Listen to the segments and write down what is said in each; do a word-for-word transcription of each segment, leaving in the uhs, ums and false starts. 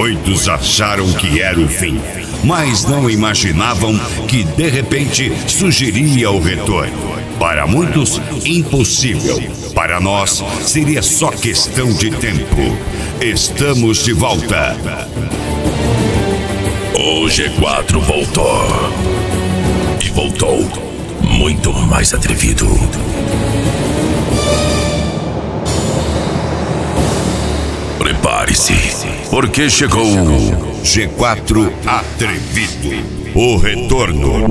Muitos acharam que era o fim, mas não imaginavam que de repente surgiria o retorno. Para muitos, impossível. Para nós, seria só questão de tempo. Estamos de volta. O G quatro voltou. E voltou muito mais atrevido. Prepare-se, porque chegou o G quatro Atrevido, o retorno.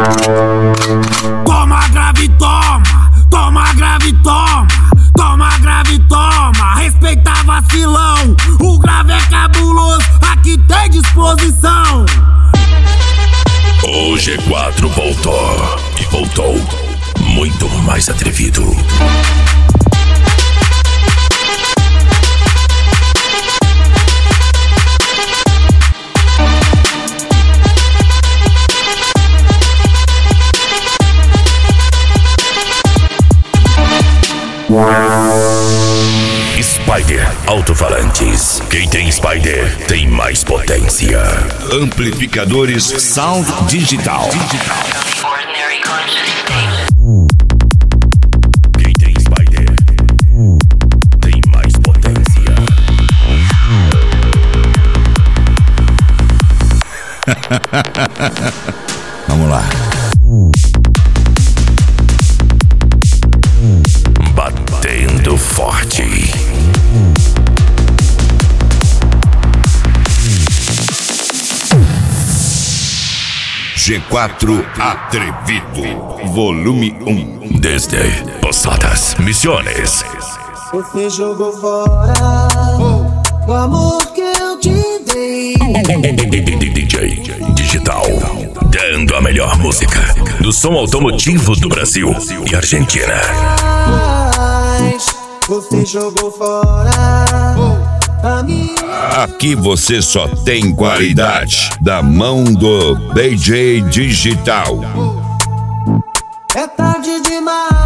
Toma grave, toma, toma grave, toma, toma grave, toma, respeita vacilão. O grave é cabuloso, aqui tem disposição. O G quatro voltou e voltou muito mais atrevido. Spider Alto-Falantes. Quem tem Spider tem mais potência. Amplificadores Sound Digital. Quem tem Spider tem mais potência. Vamos lá. Batendo forte. G quatro Atrevido, volume um. Desde Posadas Misiones. Você jogou fora o amor que eu te dei. D J Digital, dando a melhor música do som automotivo do Brasil e Argentina. Mas você jogou fora a minha. Aqui você só tem qualidade da mão do D J Digital. É tarde demais.